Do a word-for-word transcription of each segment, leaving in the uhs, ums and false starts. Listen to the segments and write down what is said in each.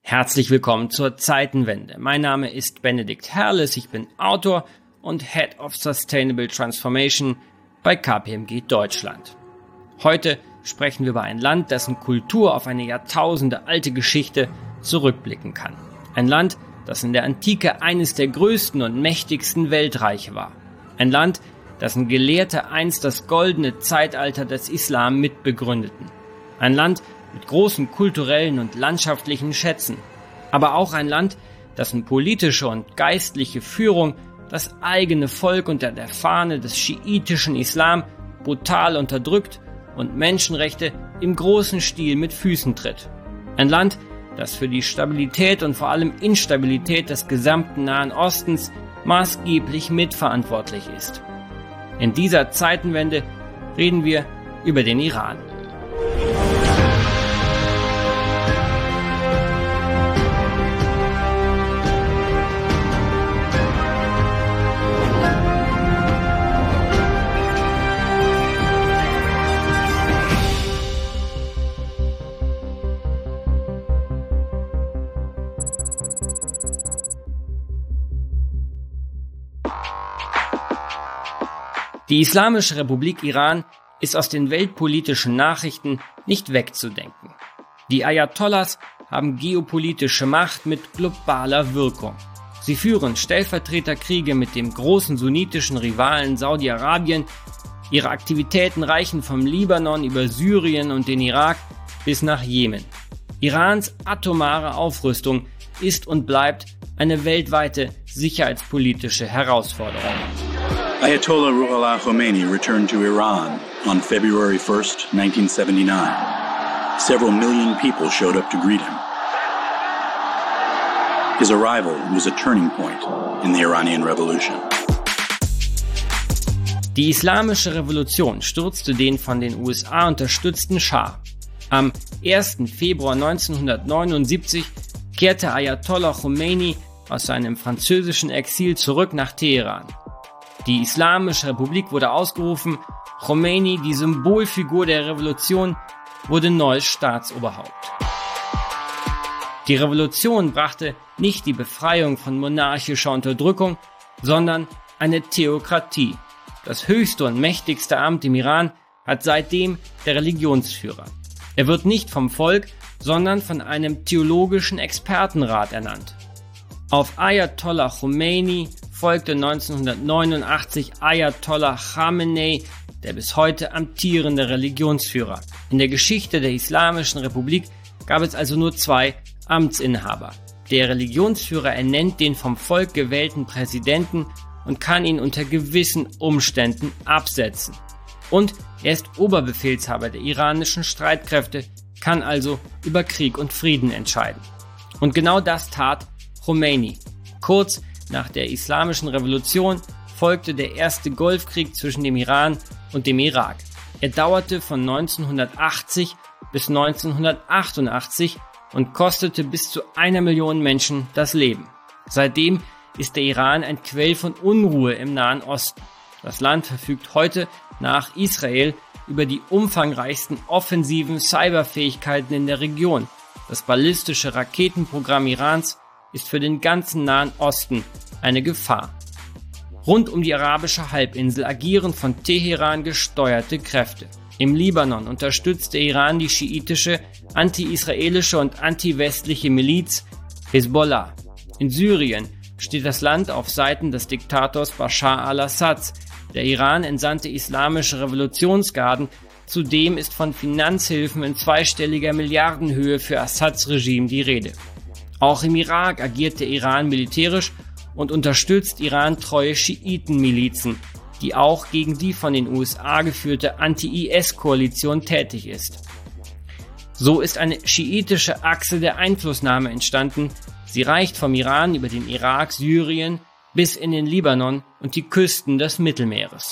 Herzlich willkommen zur Zeitenwende. Mein Name ist Benedikt Herles, ich bin Autor und Head of Sustainable Transformation bei K P M G Deutschland. Heute sprechen wir über ein Land, dessen Kultur auf eine jahrtausendealte Geschichte zurückblicken kann. Ein Land, das in der Antike eines der größten und mächtigsten Weltreiche war. Ein Land, dessen Gelehrte einst das goldene Zeitalter des Islam mitbegründeten. Ein Land mit großen kulturellen und landschaftlichen Schätzen. Aber auch ein Land, dessen politische und geistliche Führung das eigene Volk unter der Fahne des schiitischen Islam brutal unterdrückt und Menschenrechte im großen Stil mit Füßen tritt. Ein Land, das für die Stabilität und vor allem Instabilität des gesamten Nahen Ostens maßgeblich mitverantwortlich ist. In dieser Zeitenwende reden wir über den Iran. Die Islamische Republik Iran ist aus den weltpolitischen Nachrichten nicht wegzudenken. Die Ayatollahs haben geopolitische Macht mit globaler Wirkung. Sie führen Stellvertreterkriege mit dem großen sunnitischen Rivalen Saudi-Arabien. Ihre Aktivitäten reichen vom Libanon über Syrien und den Irak bis nach Jemen. Irans atomare Aufrüstung ist und bleibt eine weltweite sicherheitspolitische Herausforderung. Ayatollah Ruhollah Khomeini returned to Iran on February first, nineteen seventy-nine. Several million people showed up to greet him. His arrival was a turning point in the Iranian Revolution. Die Islamische Revolution stürzte den von den U S A unterstützten Schah. Am ersten Februar neunzehnhundertneunundsiebzig kehrte Ayatollah Khomeini aus seinem französischen Exil zurück nach Teheran. Die Islamische Republik wurde ausgerufen, Khomeini, die Symbolfigur der Revolution, wurde neues Staatsoberhaupt. Die Revolution brachte nicht die Befreiung von monarchischer Unterdrückung, sondern eine Theokratie. Das höchste und mächtigste Amt im Iran hat seitdem der Religionsführer. Er wird nicht vom Volk, sondern von einem theologischen Expertenrat ernannt. Auf Ayatollah Khomeini folgte neunzehnhundertneunundachtzig Ayatollah Khamenei, der bis heute amtierende Religionsführer. In der Geschichte der Islamischen Republik gab es also nur zwei Amtsinhaber. Der Religionsführer ernennt den vom Volk gewählten Präsidenten und kann ihn unter gewissen Umständen absetzen. Und er ist Oberbefehlshaber der iranischen Streitkräfte, kann also über Krieg und Frieden entscheiden. Und genau das tat Khomeini. Kurz nach der Islamischen Revolution folgte der erste Golfkrieg zwischen dem Iran und dem Irak. Er dauerte von neunzehnhundertachtzig bis neunzehnhundertachtundachtzig und kostete bis zu einer Million Menschen das Leben. Seitdem ist der Iran ein Quell von Unruhe im Nahen Osten. Das Land verfügt heute nach Israel über die umfangreichsten offensiven Cyberfähigkeiten in der Region. Das ballistische Raketenprogramm Irans ist für den ganzen Nahen Osten eine Gefahr. Rund um die arabische Halbinsel agieren von Teheran gesteuerte Kräfte. Im Libanon unterstützt der Iran die schiitische, anti-israelische und anti-westliche Miliz Hisbollah. In Syrien steht das Land auf Seiten des Diktators Bashar al-Assad. Der Iran entsandte islamische Revolutionsgarden. Zudem ist von Finanzhilfen in zweistelliger Milliardenhöhe für Assads Regime die Rede. Auch im Irak agiert der Iran militärisch und unterstützt Iran-treue Schiitenmilizen, die auch gegen die von den U S A geführte Anti-I S-Koalition tätig ist. So ist eine schiitische Achse der Einflussnahme entstanden. Sie reicht vom Iran über den Irak, Syrien bis in den Libanon und die Küsten des Mittelmeeres.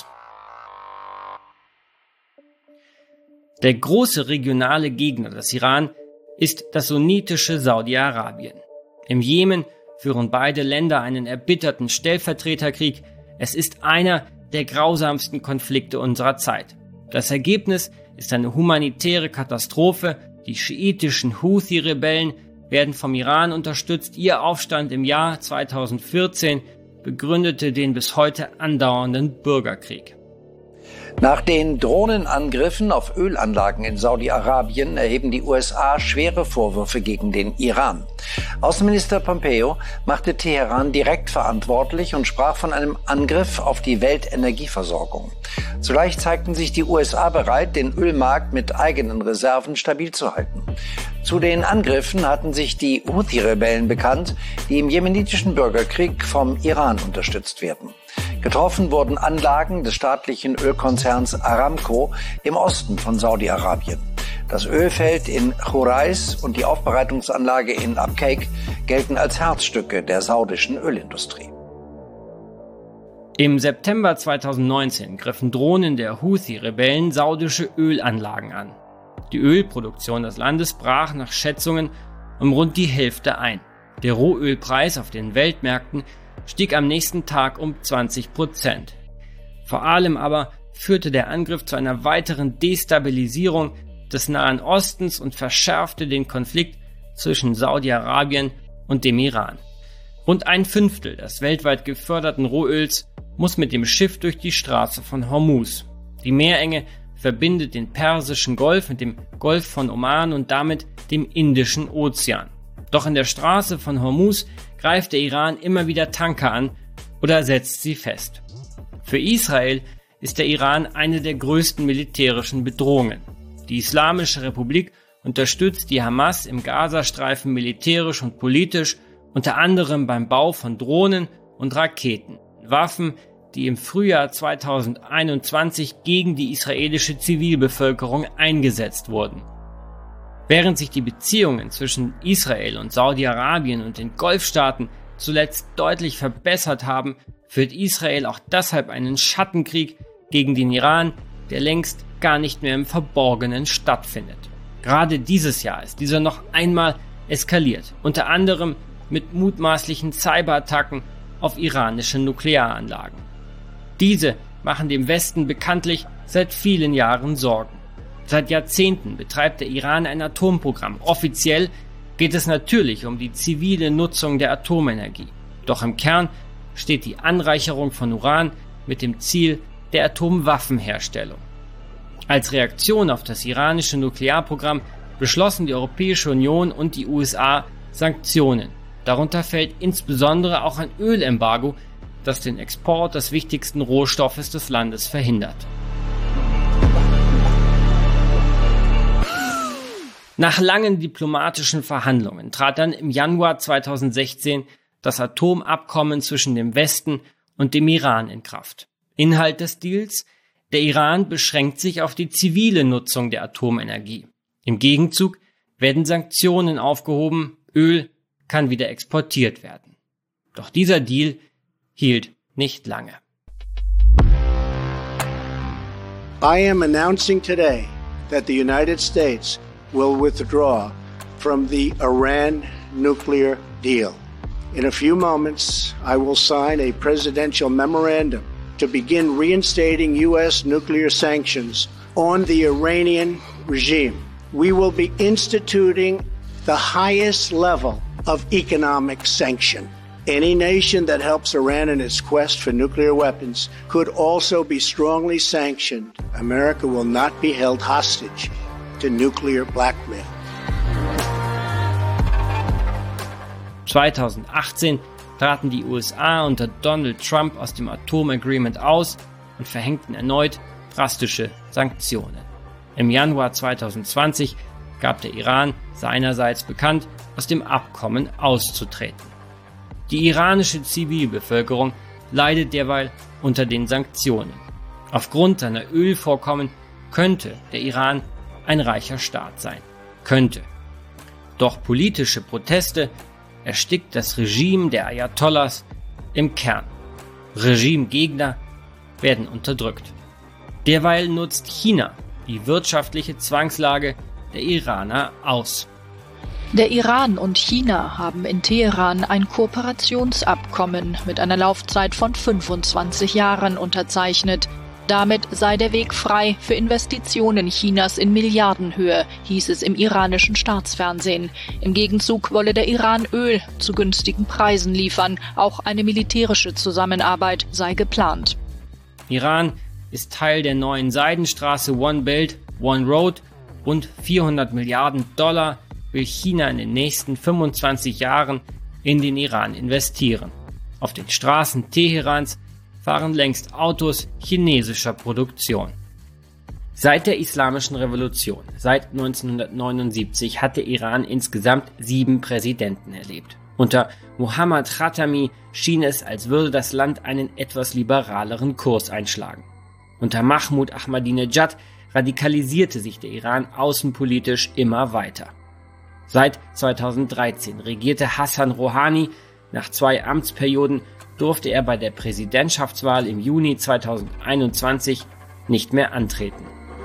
Der große regionale Gegner des Iran ist das sunnitische Saudi-Arabien. Im Jemen führen beide Länder einen erbitterten Stellvertreterkrieg. Es ist einer der grausamsten Konflikte unserer Zeit. Das Ergebnis ist eine humanitäre Katastrophe. Die schiitischen Houthi-Rebellen werden vom Iran unterstützt. Ihr Aufstand im Jahr zweitausendvierzehn begründete den bis heute andauernden Bürgerkrieg. Nach den Drohnenangriffen auf Ölanlagen in Saudi-Arabien erheben die U S A schwere Vorwürfe gegen den Iran. Außenminister Pompeo machte Teheran direkt verantwortlich und sprach von einem Angriff auf die Weltenergieversorgung. Zugleich zeigten sich die U S A bereit, den Ölmarkt mit eigenen Reserven stabil zu halten. Zu den Angriffen hatten sich die Houthi-Rebellen bekannt, die im jemenitischen Bürgerkrieg vom Iran unterstützt werden. Getroffen wurden Anlagen des staatlichen Ölkonzerns Aramco im Osten von Saudi-Arabien. Das Ölfeld in Khurais und die Aufbereitungsanlage in Abqaiq gelten als Herzstücke der saudischen Ölindustrie. Im September zweitausendneunzehn griffen Drohnen der Houthi-Rebellen saudische Ölanlagen an. Die Ölproduktion des Landes brach nach Schätzungen um rund die Hälfte ein. Der Rohölpreis auf den Weltmärkten stieg am nächsten Tag um zwanzig Prozent. Vor allem aber führte der Angriff zu einer weiteren Destabilisierung des Nahen Ostens und verschärfte den Konflikt zwischen Saudi-Arabien und dem Iran. Rund ein Fünftel des weltweit geförderten Rohöls muss mit dem Schiff durch die Straße von Hormuz. Die Meerenge verbindet den Persischen Golf mit dem Golf von Oman und damit dem Indischen Ozean. Doch in der Straße von Hormuz greift der Iran immer wieder Tanker an oder setzt sie fest. Für Israel ist der Iran eine der größten militärischen Bedrohungen. Die Islamische Republik unterstützt die Hamas im Gazastreifen militärisch und politisch, unter anderem beim Bau von Drohnen und Raketen, Waffen, die im Frühjahr zweitausendeinundzwanzig gegen die israelische Zivilbevölkerung eingesetzt wurden. Während sich die Beziehungen zwischen Israel und Saudi-Arabien und den Golfstaaten zuletzt deutlich verbessert haben, führt Israel auch deshalb einen Schattenkrieg gegen den Iran, der längst gar nicht mehr im Verborgenen stattfindet. Gerade dieses Jahr ist dieser noch einmal eskaliert, unter anderem mit mutmaßlichen Cyberattacken auf iranische Nuklearanlagen. Diese machen dem Westen bekanntlich seit vielen Jahren Sorgen. Seit Jahrzehnten betreibt der Iran ein Atomprogramm. Offiziell geht es natürlich um die zivile Nutzung der Atomenergie. Doch im Kern steht die Anreicherung von Uran mit dem Ziel der Atomwaffenherstellung. Als Reaktion auf das iranische Nuklearprogramm beschlossen die Europäische Union und die U S A Sanktionen. Darunter fällt insbesondere auch ein Ölembargo, das den Export des wichtigsten Rohstoffes des Landes verhindert. Nach langen diplomatischen Verhandlungen trat dann im Januar zweitausendsechzehn das Atomabkommen zwischen dem Westen und dem Iran in Kraft. Inhalt des Deals: Der Iran beschränkt sich auf die zivile Nutzung der Atomenergie. Im Gegenzug werden Sanktionen aufgehoben, Öl kann wieder exportiert werden. Doch dieser Deal hielt nicht lange. I am announcing today that the United States will withdraw from the Iran nuclear deal. In a few moments, I will sign a presidential memorandum to begin reinstating U S nuclear sanctions on the Iranian regime. We will be instituting the highest level of economic sanction. Any nation that helps Iran in its quest for nuclear weapons could also be strongly sanctioned. America will not be held hostage to nuclear blackmail. zweitausendachtzehn traten die U S A unter Donald Trump aus dem Atomagreement aus und verhängten erneut drastische Sanktionen. Im Januar zweitausendzwanzig gab der Iran seinerseits bekannt, aus dem Abkommen auszutreten. Die iranische Zivilbevölkerung leidet derweil unter den Sanktionen. Aufgrund seiner Ölvorkommen könnte der Iran ein reicher Staat sein. Könnte. Doch politische Proteste erstickt das Regime der Ayatollahs im Kern. Regimegegner werden unterdrückt. Derweil nutzt China die wirtschaftliche Zwangslage der Iraner aus. Der Iran und China haben in Teheran ein Kooperationsabkommen mit einer Laufzeit von fünfundzwanzig Jahren unterzeichnet. Damit sei der Weg frei für Investitionen Chinas in Milliardenhöhe, hieß es im iranischen Staatsfernsehen. Im Gegenzug wolle der Iran Öl zu günstigen Preisen liefern. Auch eine militärische Zusammenarbeit sei geplant. Iran ist Teil der neuen Seidenstraße One Belt, One Road. Rund vierhundert Milliarden Dollar will China in den nächsten fünfundzwanzig Jahren in den Iran investieren. Auf den Straßen Teherans fahren längst Autos chinesischer Produktion. Seit der Islamischen Revolution, seit neunzehnhundertneunundsiebzig, hat der Iran insgesamt sieben Präsidenten erlebt. Unter Mohammad Khatami schien es, als würde das Land einen etwas liberaleren Kurs einschlagen. Unter Mahmoud Ahmadinejad radikalisierte sich der Iran außenpolitisch immer weiter. Seit zweitausenddreizehn regierte Hassan Rouhani. Nach zwei Amtsperioden durfte er bei der Präsidentschaftswahl im Juni zweitausendeinundzwanzig nicht mehr antreten.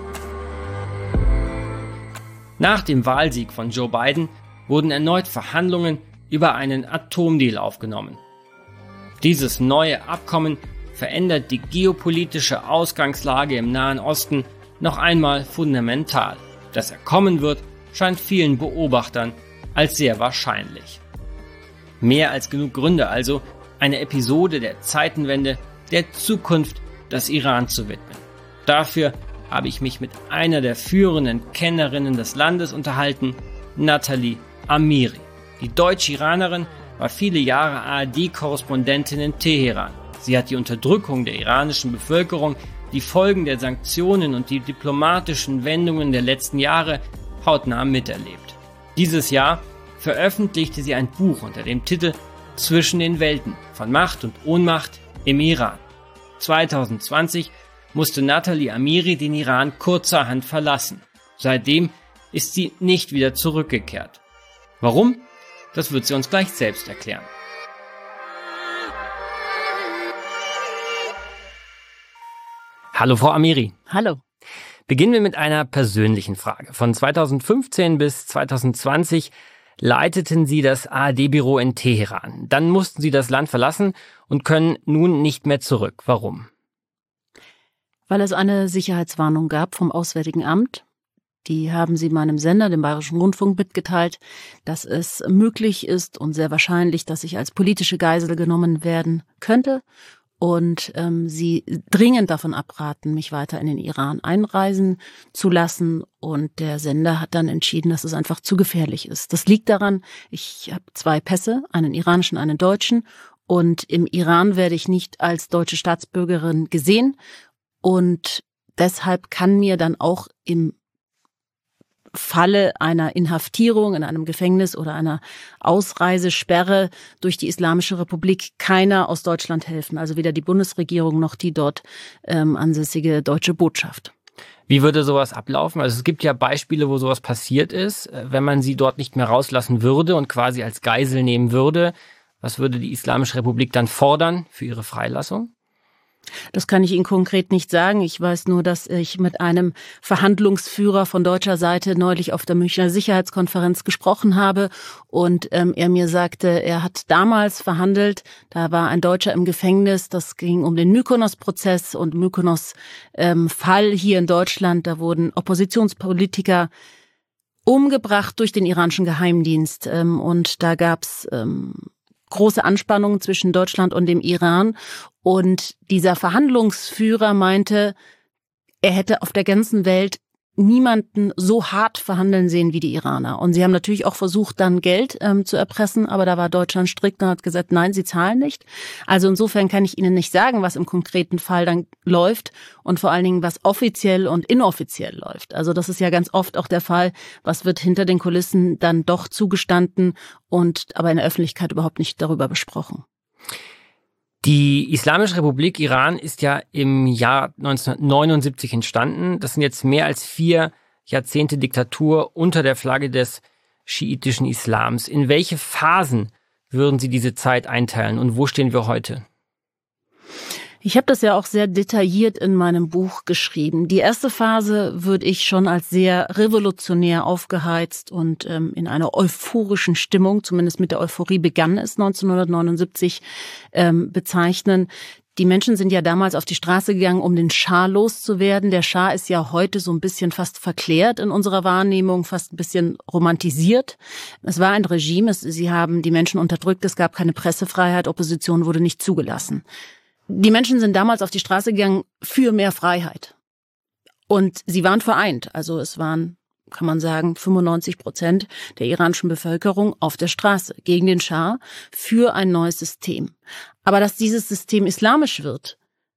Nach dem Wahlsieg von Joe Biden wurden erneut Verhandlungen über einen Atomdeal aufgenommen. Dieses neue Abkommen verändert die geopolitische Ausgangslage im Nahen Osten noch einmal fundamental. Dass er kommen wird, scheint vielen Beobachtern als sehr wahrscheinlich. Mehr als genug Gründe also, eine Episode der Zeitenwende der Zukunft des Iran zu widmen. Dafür habe ich mich mit einer der führenden Kennerinnen des Landes unterhalten, Nathalie Amiri. Die Deutsch-Iranerin war viele Jahre A R D-Korrespondentin in Teheran. Sie hat die Unterdrückung der iranischen Bevölkerung, die Folgen der Sanktionen und die diplomatischen Wendungen der letzten Jahre hautnah miterlebt. Dieses Jahr veröffentlichte sie ein Buch unter dem Titel Zwischen den Welten – von Macht und Ohnmacht im Iran. zweitausendzwanzig musste Nathalie Amiri den Iran kurzerhand verlassen. Seitdem ist sie nicht wieder zurückgekehrt. Warum? Das wird sie uns gleich selbst erklären. Hallo Frau Amiri. Hallo. Beginnen wir mit einer persönlichen Frage. Von zweitausendfünfzehn bis zweitausendzwanzig leiteten Sie das A R D-Büro in Teheran. Dann mussten Sie das Land verlassen und können nun nicht mehr zurück. Warum? Weil es eine Sicherheitswarnung gab vom Auswärtigen Amt. Die haben sie meinem Sender, dem Bayerischen Rundfunk, mitgeteilt, dass es möglich ist und sehr wahrscheinlich, dass ich als politische Geisel genommen werden könnte. Und ähm, sie dringend davon abraten, mich weiter in den Iran einreisen zu lassen. Und der Sender hat dann entschieden, dass es einfach zu gefährlich ist. Das liegt daran, ich habe zwei Pässe, einen iranischen, einen deutschen. Und im Iran werde ich nicht als deutsche Staatsbürgerin gesehen. Und deshalb kann mir dann auch im Falle einer Inhaftierung in einem Gefängnis oder einer Ausreisesperre durch die Islamische Republik keiner aus Deutschland helfen. Also weder die Bundesregierung noch die dort ähm, ansässige deutsche Botschaft. Wie würde sowas ablaufen? Also es gibt ja Beispiele, wo sowas passiert ist. Wenn man sie dort nicht mehr rauslassen würde und quasi als Geisel nehmen würde, was würde die Islamische Republik dann fordern für ihre Freilassung? Das kann ich Ihnen konkret nicht sagen. Ich weiß nur, dass ich mit einem Verhandlungsführer von deutscher Seite neulich auf der Münchner Sicherheitskonferenz gesprochen habe und ähm, er mir sagte, er hat damals verhandelt, da war ein Deutscher im Gefängnis, das ging um den Mykonos-Prozess und Mykonos-Fall ähm, hier in Deutschland, da wurden Oppositionspolitiker umgebracht durch den iranischen Geheimdienst ähm, und da gab's ähm, große Anspannungen zwischen Deutschland und dem Iran. Und dieser Verhandlungsführer meinte, er hätte auf der ganzen Welt niemanden so hart verhandeln sehen wie die Iraner. Und sie haben natürlich auch versucht, dann Geld ähm, zu erpressen, aber da war Deutschland strikt und hat gesagt, nein, sie zahlen nicht. Also insofern kann ich Ihnen nicht sagen, was im konkreten Fall dann läuft und vor allen Dingen, was offiziell und inoffiziell läuft. Also das ist ja ganz oft auch der Fall, was wird hinter den Kulissen dann doch zugestanden und aber in der Öffentlichkeit überhaupt nicht darüber besprochen. Die Islamische Republik Iran ist ja im Jahr neunzehnhundertneunundsiebzig entstanden. Das sind jetzt mehr als vier Jahrzehnte Diktatur unter der Flagge des schiitischen Islams. In welche Phasen würden Sie diese Zeit einteilen und wo stehen wir heute? Ich habe das ja auch sehr detailliert in meinem Buch geschrieben. Die erste Phase würde ich schon als sehr revolutionär aufgeheizt und ähm, in einer euphorischen Stimmung, zumindest mit der Euphorie begann es neunzehnhundertneunundsiebzig, ähm, bezeichnen. Die Menschen sind ja damals auf die Straße gegangen, um den Schah loszuwerden. Der Schah ist ja heute so ein bisschen fast verklärt in unserer Wahrnehmung, fast ein bisschen romantisiert. Es war ein Regime, es, sie haben die Menschen unterdrückt, es gab keine Pressefreiheit, Opposition wurde nicht zugelassen. Die Menschen sind damals auf die Straße gegangen für mehr Freiheit. Und sie waren vereint, also es waren, kann man sagen, fünfundneunzig Prozent der iranischen Bevölkerung auf der Straße gegen den Schah für ein neues System. Aber dass dieses System islamisch wird,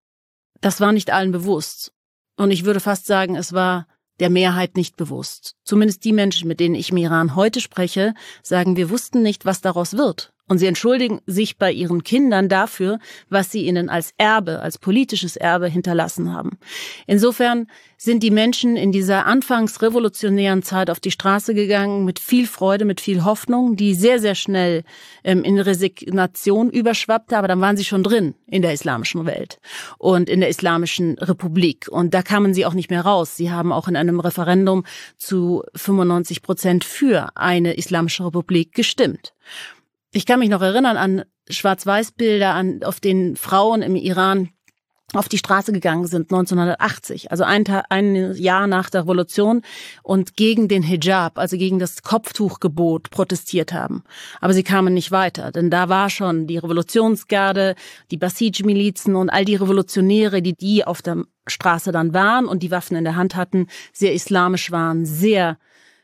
das war nicht allen bewusst. Und ich würde fast sagen, es war der Mehrheit nicht bewusst. Zumindest die Menschen, mit denen ich im Iran heute spreche, sagen, wir wussten nicht, was daraus wird. Und sie entschuldigen sich bei ihren Kindern dafür, was sie ihnen als Erbe, als politisches Erbe hinterlassen haben. Insofern sind die Menschen in dieser anfangs revolutionären Zeit auf die Straße gegangen mit viel Freude, mit viel Hoffnung, die sehr, sehr schnell ähm, in Resignation überschwappte, aber dann waren sie schon drin in der islamischen Welt und in der islamischen Republik. Und da kamen sie auch nicht mehr raus. Sie haben auch in einem Referendum zu fünfundneunzig Prozent für eine islamische Republik gestimmt. Ich kann mich noch erinnern an Schwarz-Weiß-Bilder, an, auf denen Frauen im Iran auf die Straße gegangen sind, neunzehnhundertachtzig, also ein, Tag, ein Jahr nach der Revolution und gegen den Hijab, also gegen das Kopftuchgebot protestiert haben. Aber sie kamen nicht weiter, denn da war schon die Revolutionsgarde, die Basij-Milizen und all die Revolutionäre, die die auf der Straße dann waren und die Waffen in der Hand hatten, sehr islamisch waren, sehr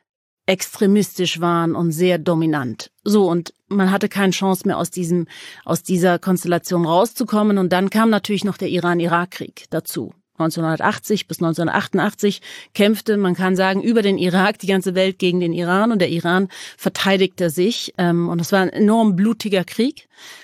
extremistisch waren und sehr dominant. So, und man hatte keine Chance mehr aus diesem, aus dieser Konstellation rauszukommen. Und dann kam natürlich noch der Iran-Irak-Krieg dazu. neunzehnhundertachtzig bis neunzehnhundertachtundachtzig kämpfte, man kann sagen, über den Irak die ganze Welt gegen den Iran. Und der Iran verteidigte sich. Und es war ein enorm blutiger Krieg.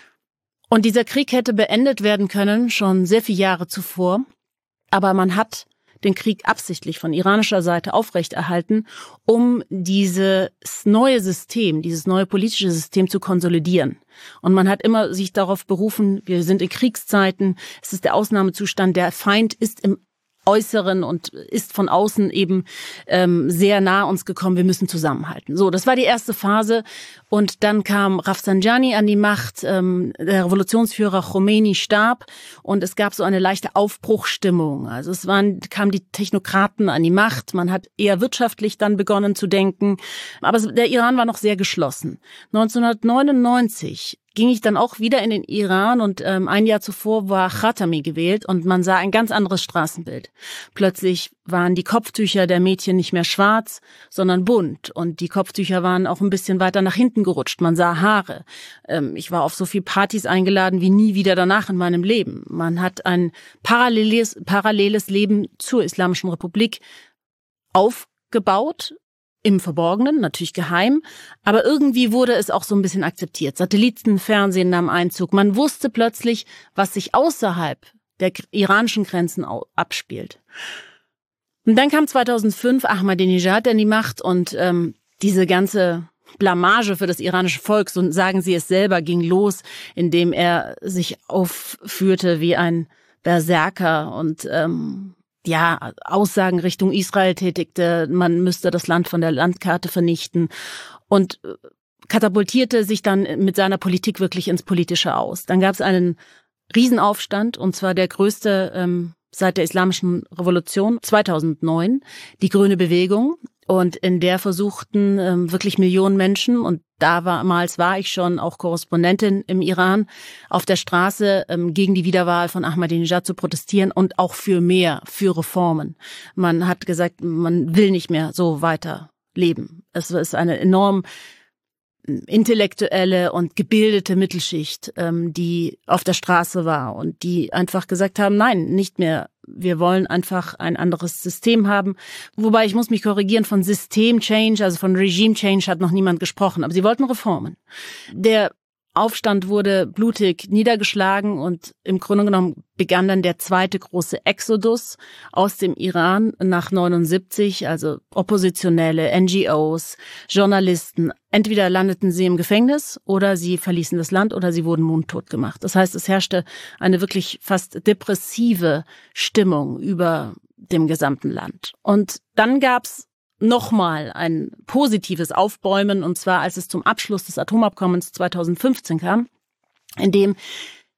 Und dieser Krieg hätte beendet werden können, schon sehr viele Jahre zuvor. Aber man hat den Krieg absichtlich von iranischer Seite aufrechterhalten, um dieses neue System, dieses neue politische System zu konsolidieren. Und man hat immer sich darauf berufen, wir sind in Kriegszeiten, es ist der Ausnahmezustand, der Feind ist im Äußeren und ist von außen eben ähm, sehr nah uns gekommen, wir müssen zusammenhalten. So, das war die erste Phase und dann kam Rafsanjani an die Macht, ähm, der Revolutionsführer Khomeini starb und es gab so eine leichte Aufbruchstimmung. Also es waren, kamen die Technokraten an die Macht, man hat eher wirtschaftlich dann begonnen zu denken, aber der Iran war noch sehr geschlossen. neunzehnhundertneunundneunzig ging ich dann auch wieder in den Iran und ähm, ein Jahr zuvor war Khatami gewählt und man sah ein ganz anderes Straßenbild. Plötzlich waren die Kopftücher der Mädchen nicht mehr schwarz, sondern bunt und die Kopftücher waren auch ein bisschen weiter nach hinten gerutscht. Man sah Haare. Ähm, ich war auf so viele Partys eingeladen wie nie wieder danach in meinem Leben. Man hat ein paralleles, paralleles Leben zur Islamischen Republik aufgebaut, im Verborgenen, natürlich geheim, aber irgendwie wurde es auch so ein bisschen akzeptiert. Satellitenfernsehen nahm Einzug. Man wusste plötzlich, was sich außerhalb der iranischen Grenzen abspielt. Und dann kam zweitausendfünf Ahmadinejad an die Macht und ähm, diese ganze Blamage für das iranische Volk, so sagen sie es selber, ging los, indem er sich aufführte wie ein Berserker und ähm, ja, Aussagen Richtung Israel tätigte, man müsste das Land von der Landkarte vernichten und katapultierte sich dann mit seiner Politik wirklich ins Politische aus. Dann gab es einen Riesenaufstand, und zwar der größte ähm, seit der Islamischen Revolution zweitausendneun, die Grüne Bewegung. Und in der versuchten ähm, wirklich Millionen Menschen, und damals war ich schon auch Korrespondentin im Iran, auf der Straße ähm, gegen die Wiederwahl von Ahmadinejad zu protestieren und auch für mehr, für Reformen. Man hat gesagt, man will nicht mehr so weiter leben. Es ist eine enorm intellektuelle und gebildete Mittelschicht, ähm, die auf der Straße war und die einfach gesagt haben, nein, nicht mehr. Wir wollen einfach ein anderes System haben. Wobei, ich muss mich korrigieren, von System-Change, also von Regime-Change hat noch niemand gesprochen. Aber sie wollten Reformen. Der Aufstand wurde blutig niedergeschlagen und im Grunde genommen begann dann der zweite große Exodus aus dem Iran nach neunundsiebzig, also Oppositionelle, N G Os, Journalisten. Entweder landeten sie im Gefängnis oder sie verließen das Land oder sie wurden mundtot gemacht. Das heißt, es herrschte eine wirklich fast depressive Stimmung über dem gesamten Land. Und dann gab's nochmal ein positives Aufbäumen, und zwar als es zum Abschluss des Atomabkommens zweitausendfünfzehn kam, in dem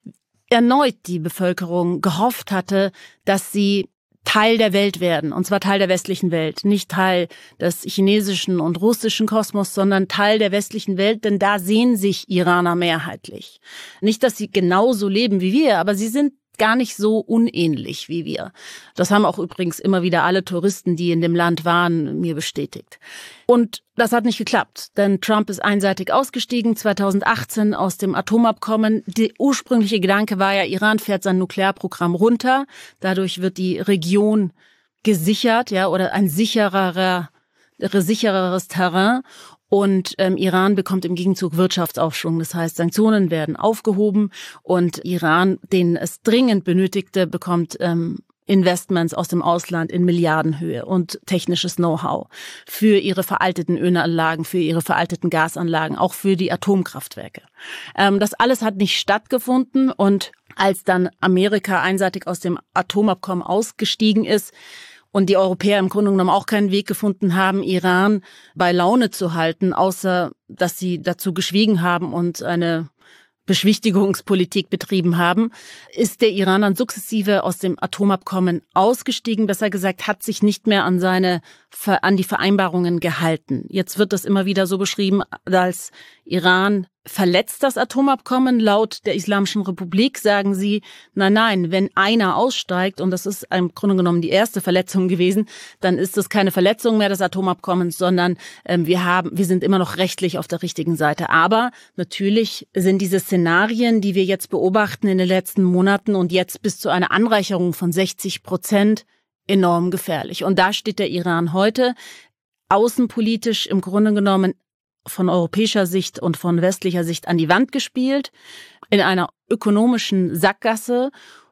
erneut die Bevölkerung gehofft hatte, dass sie Teil der Welt werden, und zwar Teil der westlichen Welt, nicht Teil des chinesischen und russischen Kosmos, sondern Teil der westlichen Welt, denn da sehen sich Iraner mehrheitlich. Nicht, dass sie genauso leben wie wir, aber sie sind gar nicht so unähnlich wie wir. Das haben auch übrigens immer wieder alle Touristen, die in dem Land waren, mir bestätigt. Und das hat nicht geklappt, denn Trump ist einseitig ausgestiegen, zweitausendachtzehn aus dem Atomabkommen. Der ursprüngliche Gedanke war ja, Iran fährt sein Nuklearprogramm runter. Dadurch wird die Region gesichert, ja, oder ein sichererer, sichereres Terrain. Und ähm, Iran bekommt im Gegenzug Wirtschaftsaufschwung. Das heißt, Sanktionen werden aufgehoben und Iran, den es dringend benötigte, bekommt ähm, Investments aus dem Ausland in Milliardenhöhe und technisches Know-how für ihre veralteten Ölanlagen, für ihre veralteten Gasanlagen, auch für die Atomkraftwerke. Ähm, das alles hat nicht stattgefunden, und als dann Amerika einseitig aus dem Atomabkommen ausgestiegen ist, und die Europäer im Grunde genommen auch keinen Weg gefunden haben, Iran bei Laune zu halten, außer dass sie dazu geschwiegen haben und eine Beschwichtigungspolitik betrieben haben, ist der Iran dann sukzessive aus dem Atomabkommen ausgestiegen, besser gesagt, hat sich nicht mehr an seine, an die Vereinbarungen gehalten. Jetzt wird das immer wieder so beschrieben, als Iran verletzt das Atomabkommen. Laut der Islamischen Republik sagen sie, nein, nein, wenn einer aussteigt, und das ist im Grunde genommen die erste Verletzung gewesen, dann ist das keine Verletzung mehr des Atomabkommens, sondern ähm, wir haben, wir sind immer noch rechtlich auf der richtigen Seite. Aber natürlich sind diese Szenarien, die wir jetzt beobachten in den letzten Monaten und jetzt bis zu einer Anreicherung von sechzig Prozent, enorm gefährlich. Und da steht der Iran heute außenpolitisch im Grunde genommen von europäischer Sicht und von westlicher Sicht an die Wand gespielt, in einer ökonomischen Sackgasse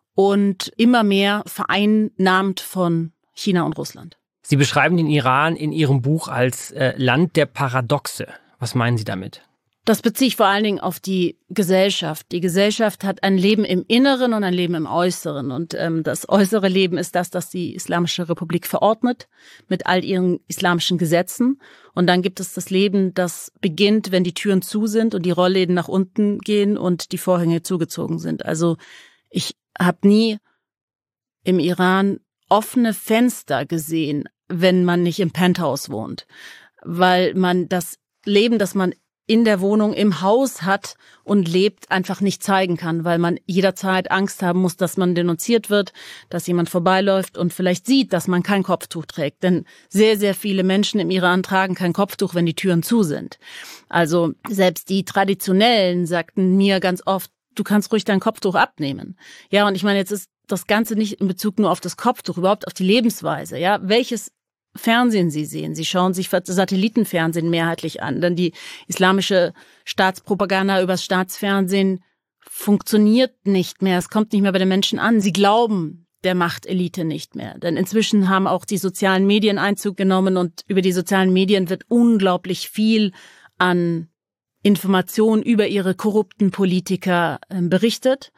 und immer mehr vereinnahmt von China und Russland. Sie beschreiben den Iran in Ihrem Buch als äh, Land der Paradoxe. Was meinen Sie damit? Das beziehe ich vor allen Dingen auf die Gesellschaft. Die Gesellschaft hat ein Leben im Inneren und ein Leben im Äußeren. Und ähm, das äußere Leben ist das, das die Islamische Republik verordnet, mit all ihren islamischen Gesetzen. Und dann gibt es das Leben, das beginnt, wenn die Türen zu sind und die Rollläden nach unten gehen und die Vorhänge zugezogen sind. Also ich habe nie im Iran offene Fenster gesehen, wenn man nicht im Penthouse wohnt, weil man das Leben, das man in der Wohnung, im Haus hat und lebt, einfach nicht zeigen kann, weil man jederzeit Angst haben muss, dass man denunziert wird, dass jemand vorbeiläuft und vielleicht sieht, dass man kein Kopftuch trägt. Denn sehr, sehr viele Menschen im Iran tragen kein Kopftuch, wenn die Türen zu sind. Also selbst die Traditionellen sagten mir ganz oft, du kannst ruhig dein Kopftuch abnehmen. Ja, und ich meine, jetzt ist das Ganze nicht in Bezug nur auf das Kopftuch, überhaupt auf die Lebensweise. Ja, welches Fernsehen Sie sehen. Sie schauen sich Satellitenfernsehen mehrheitlich an. Denn die islamische Staatspropaganda übers Staatsfernsehen funktioniert nicht mehr. Es kommt nicht mehr bei den Menschen an. Sie glauben der Machtelite nicht mehr. Denn inzwischen haben auch die sozialen Medien Einzug genommen und über die sozialen Medien wird unglaublich viel an Informationen über ihre korrupten Politiker äh, berichtet.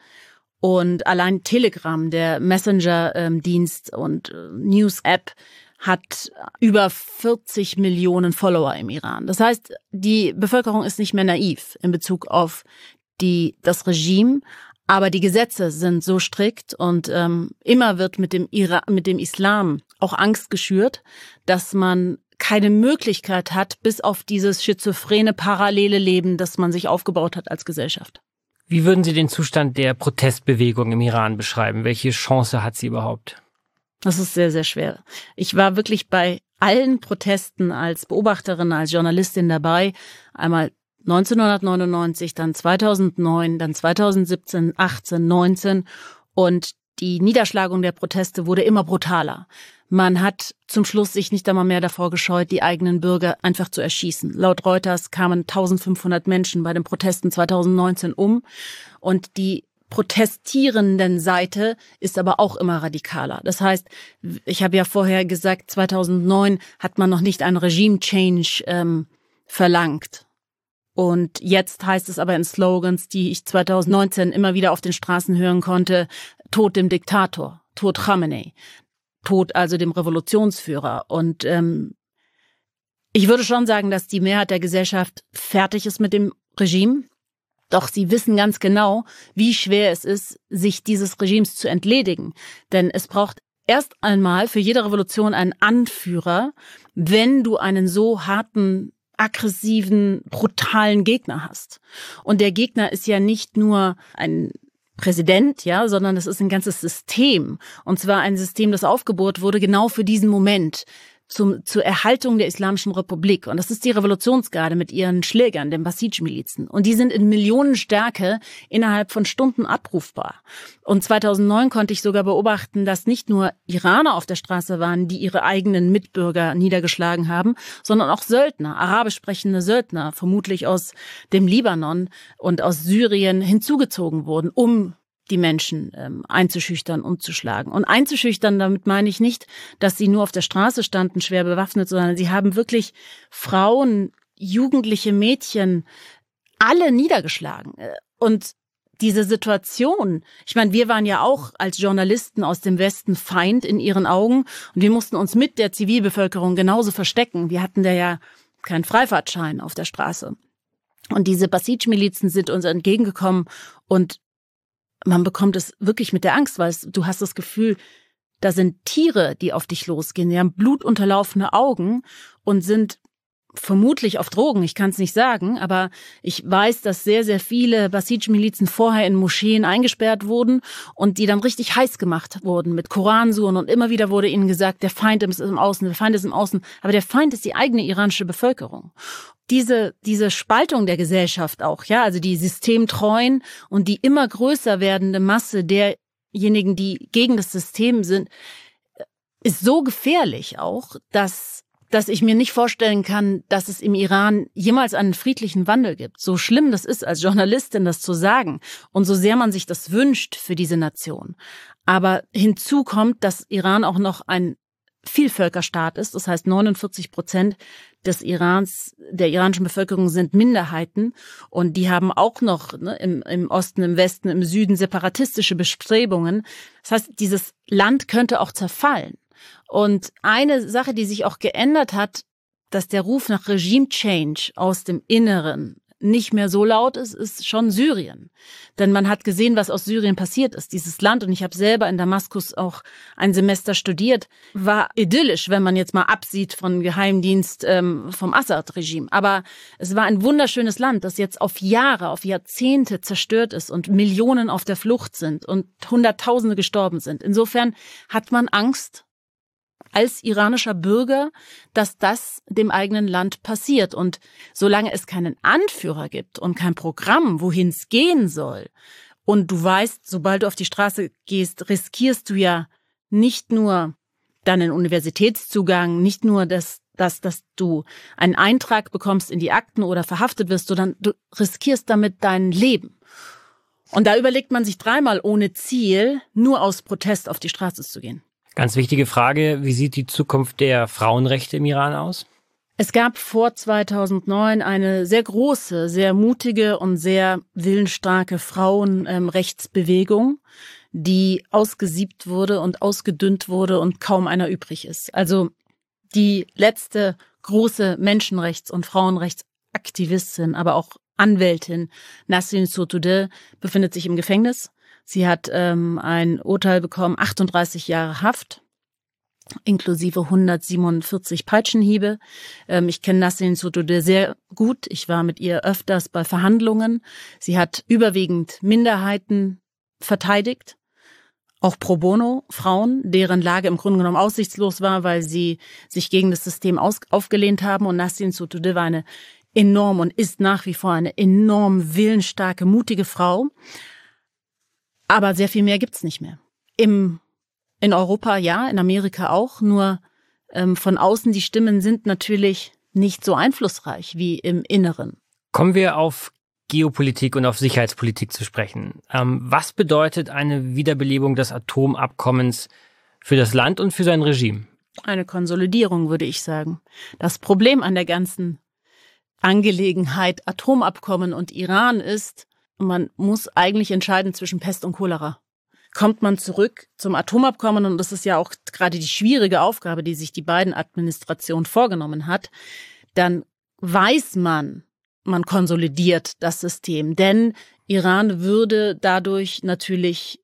Und allein Telegram, der Messenger-Dienst und äh, News-App, hat über vierzig Millionen Follower im Iran. Das heißt, die Bevölkerung ist nicht mehr naiv in Bezug auf die, das Regime, aber die Gesetze sind so strikt und ähm, immer wird mit dem, Ira- mit dem Islam auch Angst geschürt, dass man keine Möglichkeit hat, bis auf dieses schizophrene, parallele Leben, das man sich aufgebaut hat als Gesellschaft. Wie würden Sie den Zustand der Protestbewegung im Iran beschreiben? Welche Chance hat sie überhaupt? Das ist sehr, sehr schwer. Ich war wirklich bei allen Protesten als Beobachterin, als Journalistin dabei. Einmal neunzehnhundertneunundneunzig, dann zweitausendneun, dann zweitausendsiebzehn, achtzehn, neunzehn. Und die Niederschlagung der Proteste wurde immer brutaler. Man hat zum Schluss sich nicht einmal mehr davor gescheut, die eigenen Bürger einfach zu erschießen. Laut Reuters kamen eintausendfünfhundert Menschen bei den Protesten zweitausendneunzehn um. Und die protestierenden Seite ist aber auch immer radikaler. Das heißt, ich habe ja vorher gesagt, zweitausendneun hat man noch nicht einen Regime-Change ähm, verlangt. Und jetzt heißt es aber in Slogans, die ich zweitausendneunzehn immer wieder auf den Straßen hören konnte, Tod dem Diktator, Tod Khamenei, Tod also dem Revolutionsführer. Und ähm, ich würde schon sagen, dass die Mehrheit der Gesellschaft fertig ist mit dem Regime. Doch sie wissen ganz genau, wie schwer es ist, sich dieses Regimes zu entledigen. Denn es braucht erst einmal für jede Revolution einen Anführer, wenn du einen so harten, aggressiven, brutalen Gegner hast. Und der Gegner ist ja nicht nur ein Präsident, ja, sondern es ist ein ganzes System. Und zwar ein System, das aufgebohrt wurde genau für diesen Moment. Zum, zur Erhaltung der Islamischen Republik. Und das ist die Revolutionsgarde mit ihren Schlägern, den Basij-Milizen. Und die sind in Millionenstärke innerhalb von Stunden abrufbar. Und zweitausendneun konnte ich sogar beobachten, dass nicht nur Iraner auf der Straße waren, die ihre eigenen Mitbürger niedergeschlagen haben, sondern auch Söldner, arabisch sprechende Söldner, vermutlich aus dem Libanon und aus Syrien hinzugezogen wurden, um die Menschen ähm, einzuschüchtern, umzuschlagen. Und einzuschüchtern, damit meine ich nicht, dass sie nur auf der Straße standen, schwer bewaffnet, sondern sie haben wirklich Frauen, jugendliche Mädchen, alle niedergeschlagen. Und diese Situation, ich meine, wir waren ja auch als Journalisten aus dem Westen Feind in ihren Augen und wir mussten uns mit der Zivilbevölkerung genauso verstecken. Wir hatten da ja keinen Freifahrtschein auf der Straße. Und diese Basij-Milizen sind uns entgegengekommen und man bekommt es wirklich mit der Angst, weil es, du hast das Gefühl, da sind Tiere, die auf dich losgehen. Die haben blutunterlaufene Augen und sind vermutlich auf Drogen. Ich kann es nicht sagen, aber ich weiß, dass sehr, sehr viele Basij-Milizen vorher in Moscheen eingesperrt wurden und die dann richtig heiß gemacht wurden mit Koransuren. Und immer wieder wurde ihnen gesagt, der Feind ist im Außen, der Feind ist im Außen. Aber der Feind ist die eigene iranische Bevölkerung. Diese, diese Spaltung der Gesellschaft auch, ja, also die systemtreuen und die immer größer werdende Masse derjenigen, die gegen das System sind, ist so gefährlich auch, dass, dass ich mir nicht vorstellen kann, dass es im Iran jemals einen friedlichen Wandel gibt. So schlimm das ist, als Journalistin das zu sagen und so sehr man sich das wünscht für diese Nation. Aber hinzu kommt, dass Iran auch noch ein Vielvölkerstaat ist. Das heißt, neunundvierzig Prozent des Irans, der iranischen Bevölkerung sind Minderheiten und die haben auch noch ne, im, im Osten, im Westen, im Süden separatistische Bestrebungen. Das heißt, dieses Land könnte auch zerfallen. Und eine Sache, die sich auch geändert hat, dass der Ruf nach Regime-Change aus dem Inneren nicht mehr so laut ist, ist schon Syrien. Denn man hat gesehen, was aus Syrien passiert ist. Dieses Land, und ich habe selber in Damaskus auch ein Semester studiert, war idyllisch, wenn man jetzt mal absieht von Geheimdienst ähm, vom Assad-Regime. Aber es war ein wunderschönes Land, das jetzt auf Jahre, auf Jahrzehnte zerstört ist und Millionen auf der Flucht sind und Hunderttausende gestorben sind. Insofern hat man Angst als iranischer Bürger, dass das dem eigenen Land passiert. Und solange es keinen Anführer gibt und kein Programm, wohin es gehen soll, und du weißt, sobald du auf die Straße gehst, riskierst du ja nicht nur deinen Universitätszugang, nicht nur, dass, dass, dass du einen Eintrag bekommst in die Akten oder verhaftet wirst, sondern du riskierst damit dein Leben. Und da überlegt man sich dreimal ohne Ziel, nur aus Protest auf die Straße zu gehen. Ganz wichtige Frage, wie sieht die Zukunft der Frauenrechte im Iran aus? Es gab vor zweitausendneun eine sehr große, sehr mutige und sehr willensstarke Frauenrechtsbewegung, die ausgesiebt wurde und ausgedünnt wurde und kaum einer übrig ist. Also die letzte große Menschenrechts- und Frauenrechtsaktivistin, aber auch Anwältin Nasrin Sotoudeh befindet sich im Gefängnis. Sie hat ähm, ein Urteil bekommen, achtunddreißig Jahre Haft, inklusive hundertsiebenundvierzig Peitschenhiebe. Ähm, ich kenne Nasrin Sotoudeh sehr gut. Ich war mit ihr öfters bei Verhandlungen. Sie hat überwiegend Minderheiten verteidigt, auch pro bono Frauen, deren Lage im Grunde genommen aussichtslos war, weil sie sich gegen das System aus- aufgelehnt haben. Und Nasrin Sotoudeh war eine enorm und ist nach wie vor eine enorm willensstarke, mutige Frau. Aber sehr viel mehr gibt's nicht mehr. Im, in Europa ja, in Amerika auch, nur ähm, von außen die Stimmen sind natürlich nicht so einflussreich wie im Inneren. Kommen wir auf Geopolitik und auf Sicherheitspolitik zu sprechen. Ähm, was bedeutet eine Wiederbelebung des Atomabkommens für das Land und für sein Regime? Eine Konsolidierung, würde ich sagen. Das Problem an der ganzen Angelegenheit Atomabkommen und Iran ist, man muss eigentlich entscheiden zwischen Pest und Cholera. Kommt man zurück zum Atomabkommen, und das ist ja auch gerade die schwierige Aufgabe, die sich die Biden-Administration vorgenommen hat, dann weiß man, man konsolidiert das System. Denn Iran würde dadurch natürlich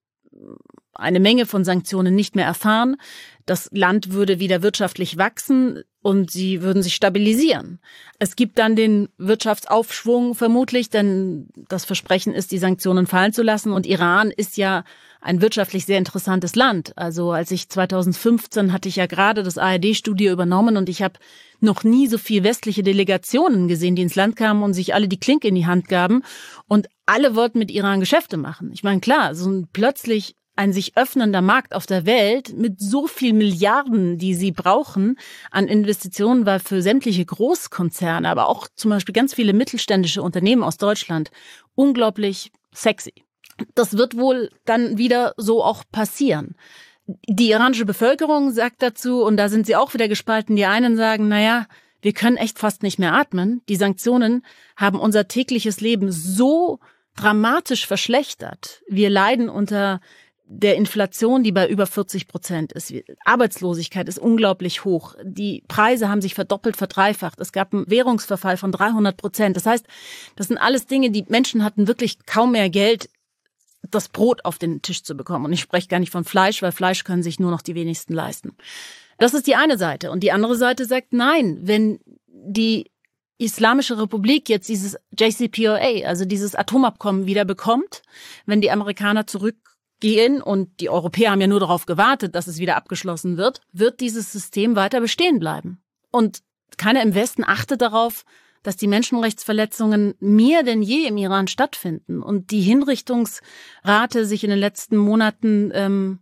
eine Menge von Sanktionen nicht mehr erfahren. Das Land würde wieder wirtschaftlich wachsen und sie würden sich stabilisieren. Es gibt dann den Wirtschaftsaufschwung vermutlich, denn das Versprechen ist, die Sanktionen fallen zu lassen. Und Iran ist ja ein wirtschaftlich sehr interessantes Land. Also als ich zweitausendfünfzehn hatte ich ja gerade das A R D-Studio übernommen und ich habe noch nie so viel westliche Delegationen gesehen, die ins Land kamen und sich alle die Klinke in die Hand gaben. Und alle wollten mit Iran Geschäfte machen. Ich meine, klar, so ein plötzlich ein sich öffnender Markt auf der Welt mit so viel Milliarden, die sie brauchen, an Investitionen war für sämtliche Großkonzerne, aber auch zum Beispiel ganz viele mittelständische Unternehmen aus Deutschland unglaublich sexy. Das wird wohl dann wieder so auch passieren. Die iranische Bevölkerung sagt dazu, und da sind sie auch wieder gespalten, die einen sagen, naja, wir können echt fast nicht mehr atmen. Die Sanktionen haben unser tägliches Leben so dramatisch verschlechtert. Wir leiden unter der Inflation, die bei über vierzig Prozent ist. Arbeitslosigkeit ist unglaublich hoch. Die Preise haben sich verdoppelt, verdreifacht. Es gab einen Währungsverfall von dreihundert Prozent. Das heißt, das sind alles Dinge, die Menschen hatten wirklich kaum mehr Geld, das Brot auf den Tisch zu bekommen. Und ich spreche gar nicht von Fleisch, weil Fleisch können sich nur noch die wenigsten leisten. Das ist die eine Seite. Und die andere Seite sagt, nein, wenn die Islamische Republik jetzt dieses J C P O A, also dieses Atomabkommen wieder bekommt, wenn die Amerikaner zurückgehen und die Europäer haben ja nur darauf gewartet, dass es wieder abgeschlossen wird, wird dieses System weiter bestehen bleiben. Und keiner im Westen achtet darauf, dass die Menschenrechtsverletzungen mehr denn je im Iran stattfinden und die Hinrichtungsrate sich in den letzten Monaten ähm,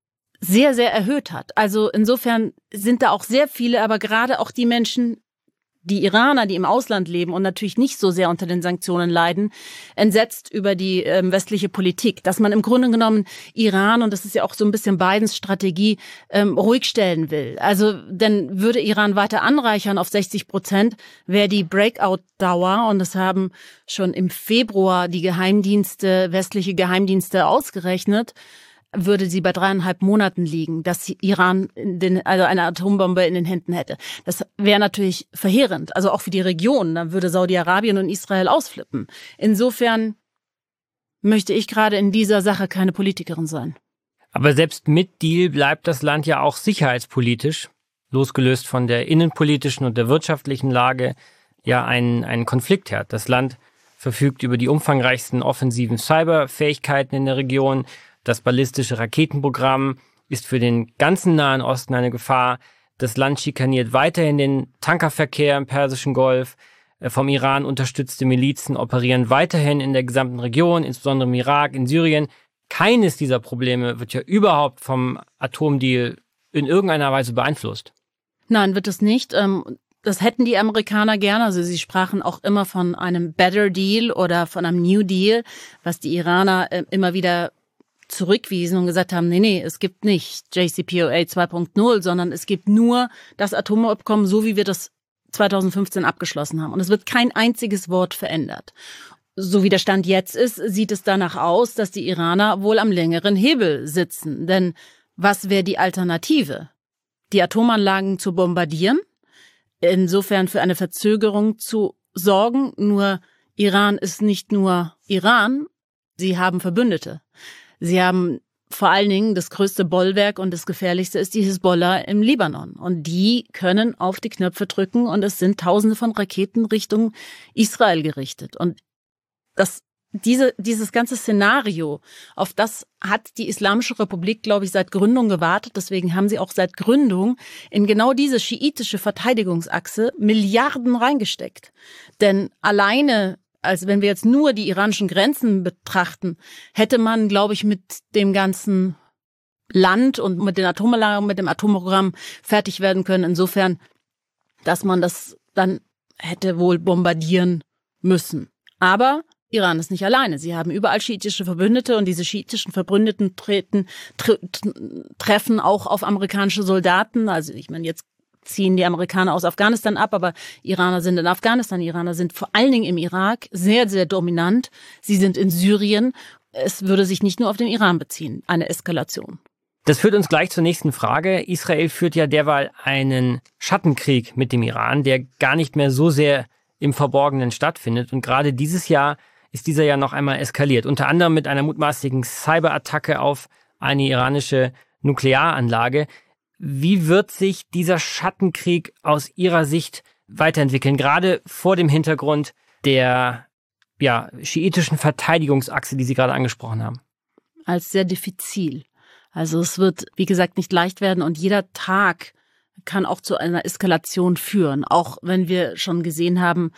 sehr, sehr erhöht hat. Also insofern sind da auch sehr viele, aber gerade auch die Menschen, die Iraner, die im Ausland leben und natürlich nicht so sehr unter den Sanktionen leiden, entsetzt über die ähm, westliche Politik, dass man im Grunde genommen Iran, und das ist ja auch so ein bisschen Bidens Strategie, ähm, ruhig stellen will. Also denn würde Iran weiter anreichern auf sechzig Prozent, wäre die Breakout-Dauer, und das haben schon im Februar die Geheimdienste, westliche Geheimdienste ausgerechnet, würde sie bei dreieinhalb Monaten liegen, dass Iran in den, also eine Atombombe in den Händen hätte. Das wäre natürlich verheerend, also auch für die Region. Dann würde Saudi-Arabien und Israel ausflippen. Insofern möchte ich gerade in dieser Sache keine Politikerin sein. Aber selbst mit Deal bleibt das Land ja auch sicherheitspolitisch, losgelöst von der innenpolitischen und der wirtschaftlichen Lage, ja ein, ein Konfliktherd. Das Land verfügt über die umfangreichsten offensiven Cyberfähigkeiten in der Region. Das ballistische Raketenprogramm ist für den ganzen Nahen Osten eine Gefahr. Das Land schikaniert weiterhin den Tankerverkehr im Persischen Golf. Vom Iran unterstützte Milizen operieren weiterhin in der gesamten Region, insbesondere im Irak, in Syrien. Keines dieser Probleme wird ja überhaupt vom Atomdeal in irgendeiner Weise beeinflusst. Nein, wird es nicht. Das hätten die Amerikaner gerne. Also sie sprachen auch immer von einem Better Deal oder von einem New Deal, was die Iraner immer wieder zurückwiesen und gesagt haben, nee, nee, es gibt nicht J C P O A zwei Punkt null, sondern es gibt nur das Atomabkommen, so wie wir das zweitausendfünfzehn abgeschlossen haben. Und es wird kein einziges Wort verändert. So wie der Stand jetzt ist, sieht es danach aus, dass die Iraner wohl am längeren Hebel sitzen. Denn was wäre die Alternative? Die Atomanlagen zu bombardieren, insofern für eine Verzögerung zu sorgen. Nur Iran ist nicht nur Iran, sie haben Verbündete. Sie haben vor allen Dingen das größte Bollwerk und das gefährlichste ist die Hisbollah im Libanon. Und die können auf die Knöpfe drücken und es sind Tausende von Raketen Richtung Israel gerichtet. Und das, diese, dieses ganze Szenario, auf das hat die Islamische Republik, glaube ich, seit Gründung gewartet. Deswegen haben sie auch seit Gründung in genau diese schiitische Verteidigungsachse Milliarden reingesteckt. Denn alleine, also wenn wir jetzt nur die iranischen Grenzen betrachten, hätte man, glaube ich, mit dem ganzen Land und mit den Atomanlagen, mit dem Atomprogramm fertig werden können. Insofern, dass man das dann hätte wohl bombardieren müssen. Aber Iran ist nicht alleine. Sie haben überall schiitische Verbündete und diese schiitischen Verbündeten treten, tre- treffen auch auf amerikanische Soldaten. Also ich meine, jetzt ziehen die Amerikaner aus Afghanistan ab, aber Iraner sind in Afghanistan, Iraner sind vor allen Dingen im Irak sehr, sehr dominant. Sie sind in Syrien. Es würde sich nicht nur auf den Iran beziehen, eine Eskalation. Das führt uns gleich zur nächsten Frage. Israel führt ja derweil einen Schattenkrieg mit dem Iran, der gar nicht mehr so sehr im Verborgenen stattfindet. Und gerade dieses Jahr ist dieser ja noch einmal eskaliert. Unter anderem mit einer mutmaßlichen Cyberattacke auf eine iranische Nuklearanlage. Wie wird sich dieser Schattenkrieg aus Ihrer Sicht weiterentwickeln, gerade vor dem Hintergrund der ja, schiitischen Verteidigungsachse, die Sie gerade angesprochen haben? Als sehr diffizil. Also es wird, wie gesagt, nicht leicht werden und jeder Tag kann auch zu einer Eskalation führen. Auch wenn wir schon gesehen haben,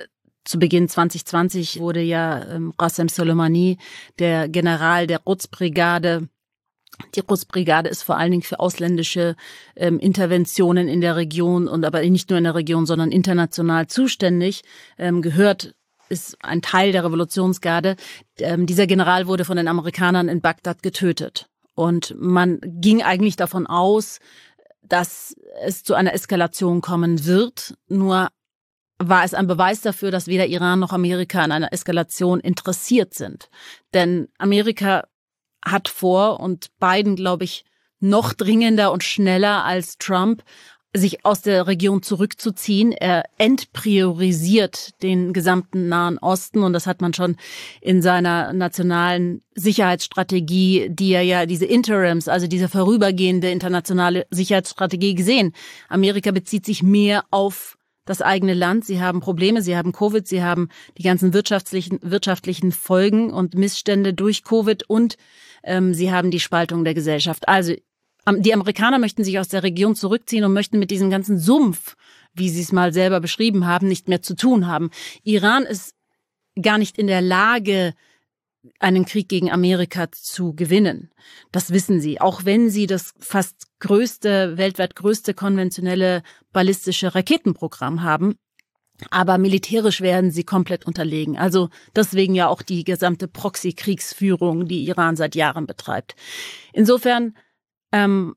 zu Beginn zwanzig zwanzig wurde ja ähm, Qasem Soleimani, der General der Quds-Brigade. Die Quds-Brigade ist vor allen Dingen für ausländische ähm, Interventionen in der Region und aber nicht nur in der Region, sondern international zuständig, ähm, gehört ist ein Teil der Revolutionsgarde. Ähm, dieser General wurde von den Amerikanern in Bagdad getötet. Und man ging eigentlich davon aus, dass es zu einer Eskalation kommen wird. Nur war es ein Beweis dafür, dass weder Iran noch Amerika an einer Eskalation interessiert sind. Denn Amerika hat vor, und Biden, glaube ich, noch dringender und schneller als Trump, sich aus der Region zurückzuziehen. Er entpriorisiert den gesamten Nahen Osten und das hat man schon in seiner nationalen Sicherheitsstrategie, die er ja diese Interims, also diese vorübergehende internationale Sicherheitsstrategie gesehen. Amerika bezieht sich mehr auf das eigene Land. Sie haben Probleme, sie haben Covid, sie haben die ganzen wirtschaftlichen wirtschaftlichen Folgen und Missstände durch Covid und ähm, sie haben die Spaltung der Gesellschaft. Also die Amerikaner möchten sich aus der Region zurückziehen und möchten mit diesem ganzen Sumpf, wie sie es mal selber beschrieben haben, nicht mehr zu tun haben. Iran ist gar nicht in der Lage, einen Krieg gegen Amerika zu gewinnen. Das wissen sie. Auch wenn sie das fast größte, weltweit größte konventionelle ballistische Raketenprogramm haben. Aber militärisch werden sie komplett unterlegen. Also deswegen ja auch die gesamte Proxy-Kriegsführung, die Iran seit Jahren betreibt. Insofern Ähm,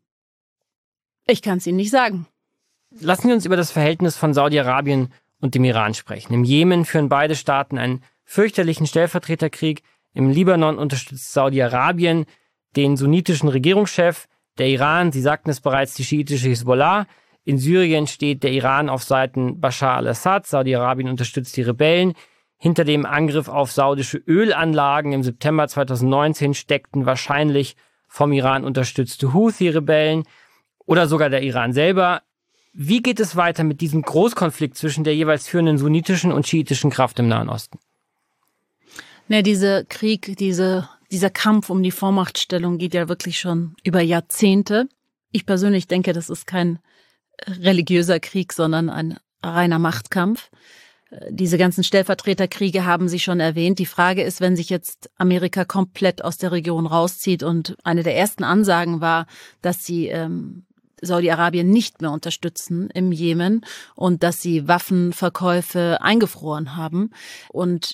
ich kann es Ihnen nicht sagen. Lassen Sie uns über das Verhältnis von Saudi-Arabien und dem Iran sprechen. Im Jemen führen beide Staaten einen fürchterlichen Stellvertreterkrieg. Im Libanon unterstützt Saudi-Arabien den sunnitischen Regierungschef. Der Iran, Sie sagten es bereits, die schiitische Hisbollah. In Syrien steht der Iran auf Seiten Bashar al-Assad. Saudi-Arabien unterstützt die Rebellen. Hinter dem Angriff auf saudische Ölanlagen im September zweitausendneunzehn steckten wahrscheinlich vom Iran unterstützte Houthi-Rebellen oder sogar der Iran selber. Wie geht es weiter mit diesem Großkonflikt zwischen der jeweils führenden sunnitischen und schiitischen Kraft im Nahen Osten? Ne, dieser Krieg, diese, dieser Kampf um die Vormachtstellung geht ja wirklich schon über Jahrzehnte. Ich persönlich denke, das ist kein religiöser Krieg, sondern ein reiner Machtkampf. Diese ganzen Stellvertreterkriege haben Sie schon erwähnt. Die Frage ist, wenn sich jetzt Amerika komplett aus der Region rauszieht und eine der ersten Ansagen war, dass sie ähm, Saudi-Arabien nicht mehr unterstützen im Jemen und dass sie Waffenverkäufe eingefroren haben und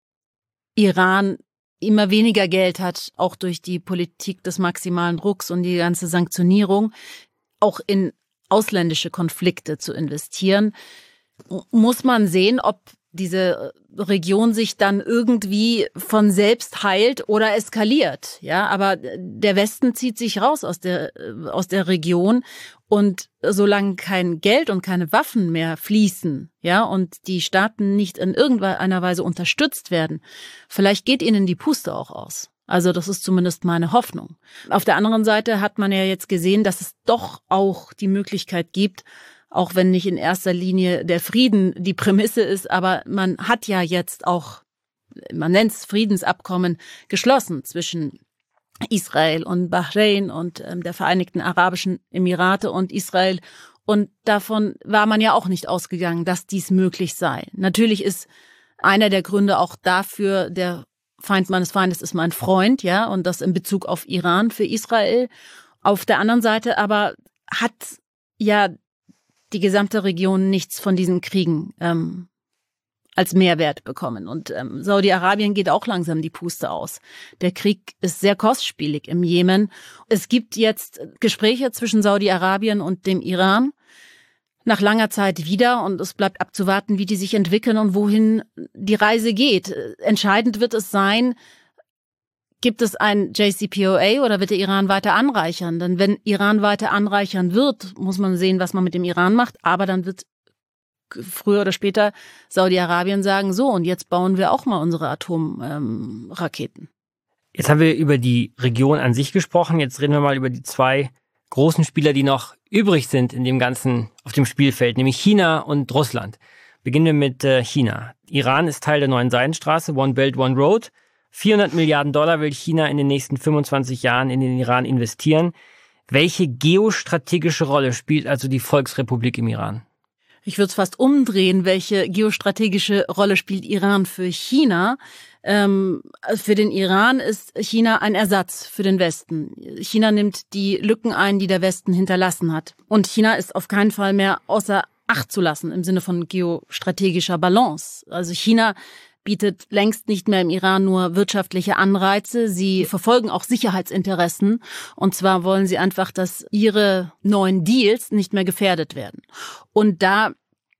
Iran immer weniger Geld hat, auch durch die Politik des maximalen Drucks und die ganze Sanktionierung, auch in ausländische Konflikte zu investieren, muss man sehen, ob diese Region sich dann irgendwie von selbst heilt oder eskaliert. Ja, aber der Westen zieht sich raus aus der, aus der Region und solange kein Geld und keine Waffen mehr fließen, ja, und die Staaten nicht in irgendeiner Weise unterstützt werden, vielleicht geht ihnen die Puste auch aus. Also das ist zumindest meine Hoffnung. Auf der anderen Seite hat man ja jetzt gesehen, dass es doch auch die Möglichkeit gibt, auch wenn nicht in erster Linie der Frieden die Prämisse ist, aber man hat ja jetzt auch, man nennt es Friedensabkommen, geschlossen zwischen Israel und Bahrain und ähm, der Vereinigten Arabischen Emirate und Israel. Und davon war man ja auch nicht ausgegangen, dass dies möglich sei. Natürlich ist einer der Gründe auch dafür, der Feind meines Feindes ist mein Freund, ja, und das in Bezug auf Iran für Israel. Auf der anderen Seite aber hat ja die gesamte Region nichts von diesen Kriegen ähm, als Mehrwert bekommen. Und ähm, Saudi-Arabien geht auch langsam die Puste aus. Der Krieg ist sehr kostspielig im Jemen. Es gibt jetzt Gespräche zwischen Saudi-Arabien und dem Iran nach langer Zeit wieder und es bleibt abzuwarten, wie die sich entwickeln und wohin die Reise geht. Entscheidend wird es sein, gibt es ein J C P O A oder wird der Iran weiter anreichern? Denn wenn Iran weiter anreichern wird, muss man sehen, was man mit dem Iran macht. Aber dann wird früher oder später Saudi-Arabien sagen, so, und jetzt bauen wir auch mal unsere Atomraketen. Ähm, jetzt haben wir über die Region an sich gesprochen, jetzt reden wir mal über die zwei großen Spieler, die noch übrig sind in dem ganzen, auf dem Spielfeld, nämlich China und Russland. Beginnen wir mit äh, China. Iran ist Teil der neuen Seidenstraße, One Belt, One Road. vierhundert Milliarden Dollar will China in den nächsten fünfundzwanzig Jahren in den Iran investieren. Welche geostrategische Rolle spielt also die Volksrepublik im Iran? Ich würde es fast umdrehen. Welche geostrategische Rolle spielt Iran für China? Ähm, für den Iran ist China ein Ersatz für den Westen. China nimmt die Lücken ein, die der Westen hinterlassen hat. Und China ist auf keinen Fall mehr außer Acht zu lassen im Sinne von geostrategischer Balance. Also China bietet längst nicht mehr im Iran nur wirtschaftliche Anreize. Sie verfolgen auch Sicherheitsinteressen. Und zwar wollen sie einfach, dass ihre neuen Deals nicht mehr gefährdet werden. Und da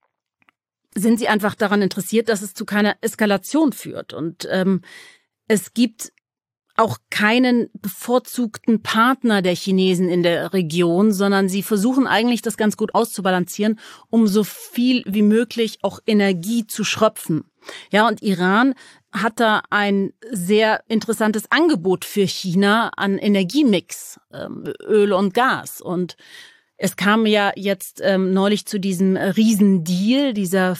sind sie einfach daran interessiert, dass es zu keiner Eskalation führt. Und ähm, es gibt auch keinen bevorzugten Partner der Chinesen in der Region, sondern sie versuchen eigentlich, das ganz gut auszubalancieren, um so viel wie möglich auch Energie zu schröpfen. Ja, und Iran hat da ein sehr interessantes Angebot für China an Energiemix, ähm, Öl und Gas. Und es kam ja jetzt ähm, neulich zu diesem Riesendeal, dieser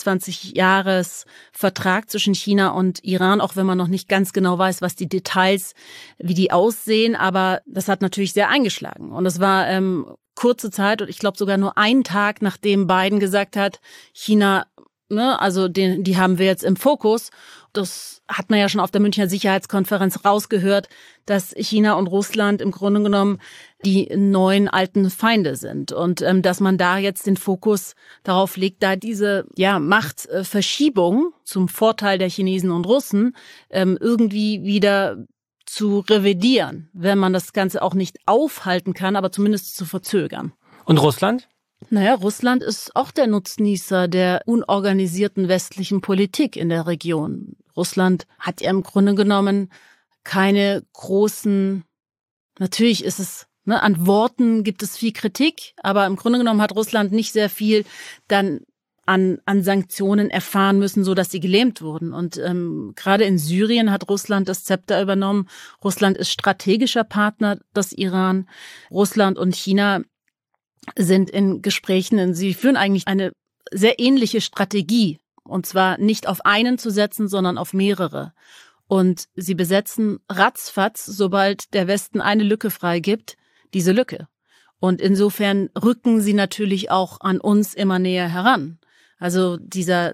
fünfundzwanzig-Jahres-Vertrag zwischen China und Iran, auch wenn man noch nicht ganz genau weiß, was die Details, wie die aussehen. Aber das hat natürlich sehr eingeschlagen. Und es war ähm, kurze Zeit, und ich glaube sogar nur einen Tag, nachdem Biden gesagt hat, China, ne, also den, die haben wir jetzt im Fokus. Das hat man ja schon auf der Münchner Sicherheitskonferenz rausgehört, dass China und Russland im Grunde genommen die neuen alten Feinde sind. Und ähm, dass man da jetzt den Fokus darauf legt, da diese ja Machtverschiebung zum Vorteil der Chinesen und Russen ähm, irgendwie wieder zu revidieren, wenn man das Ganze auch nicht aufhalten kann, aber zumindest zu verzögern. Und Russland? Naja, Russland ist auch der Nutznießer der unorganisierten westlichen Politik in der Region. Russland hat ja im Grunde genommen keine großen, natürlich ist es, ne, an Worten gibt es viel Kritik, aber im Grunde genommen hat Russland nicht sehr viel dann an, an Sanktionen erfahren müssen, so dass sie gelähmt wurden. Und ähm, gerade in Syrien hat Russland das Zepter übernommen. Russland ist strategischer Partner des Iran. Russland und China sind in Gesprächen, sie führen eigentlich eine sehr ähnliche Strategie, und zwar nicht auf einen zu setzen, sondern auf mehrere. Und sie besetzen ratzfatz, sobald der Westen eine Lücke freigibt, diese Lücke. Und insofern rücken sie natürlich auch an uns immer näher heran. Also dieser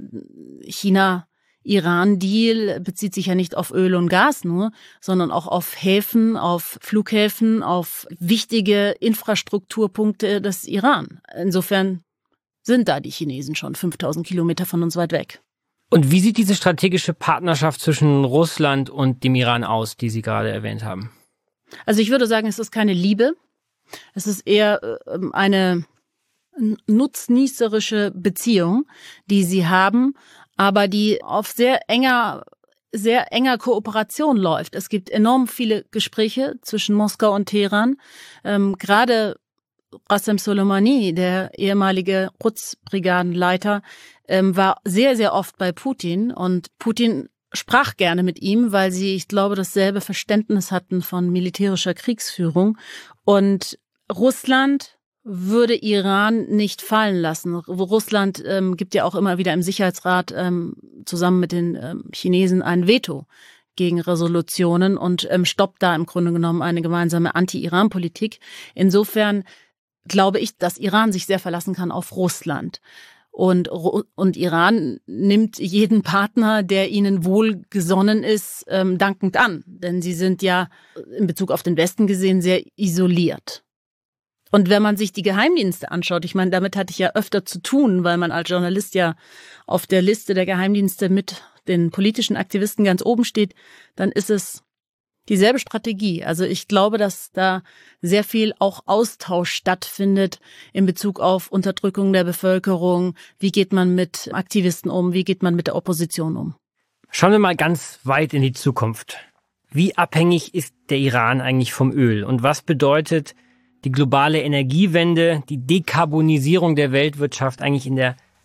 China-Iran-Deal bezieht sich ja nicht auf Öl und Gas nur, sondern auch auf Häfen, auf Flughäfen, auf wichtige Infrastrukturpunkte des Iran. Insofern sind da die Chinesen schon fünftausend Kilometer von uns weit weg. Und wie sieht diese strategische Partnerschaft zwischen Russland und dem Iran aus, die Sie gerade erwähnt haben? Also ich würde sagen, es ist keine Liebe. Es ist eher eine nutznießerische Beziehung, die sie haben, aber die auf sehr enger, sehr enger Kooperation läuft. Es gibt enorm viele Gespräche zwischen Moskau und Teheran. Ähm, gerade Qasem Soleimani, der ehemalige Quds-Brigadenleiter, ähm, war sehr, sehr oft bei Putin, und Putin sprach gerne mit ihm, weil sie, ich glaube, dasselbe Verständnis hatten von militärischer Kriegsführung. Und Russland würde Iran nicht fallen lassen. Russland ähm, gibt ja auch immer wieder im Sicherheitsrat ähm, zusammen mit den ähm, Chinesen ein Veto gegen Resolutionen und ähm, stoppt da im Grunde genommen eine gemeinsame Anti-Iran-Politik. Insofern glaube ich, dass Iran sich sehr verlassen kann auf Russland. Und, und Iran nimmt jeden Partner, der ihnen wohlgesonnen ist, ähm, dankend an. Denn sie sind ja in Bezug auf den Westen gesehen sehr isoliert. Und wenn man sich die Geheimdienste anschaut, ich meine, damit hatte ich ja öfter zu tun, weil man als Journalist ja auf der Liste der Geheimdienste mit den politischen Aktivisten ganz oben steht, dann ist es dieselbe Strategie. Also ich glaube, dass da sehr viel auch Austausch stattfindet in Bezug auf Unterdrückung der Bevölkerung. Wie geht man mit Aktivisten um? Wie geht man mit der Opposition um? Schauen wir mal ganz weit in die Zukunft. Wie abhängig ist der Iran eigentlich vom Öl? Und was bedeutet die globale Energiewende, die Dekarbonisierung der Weltwirtschaft eigentlich in der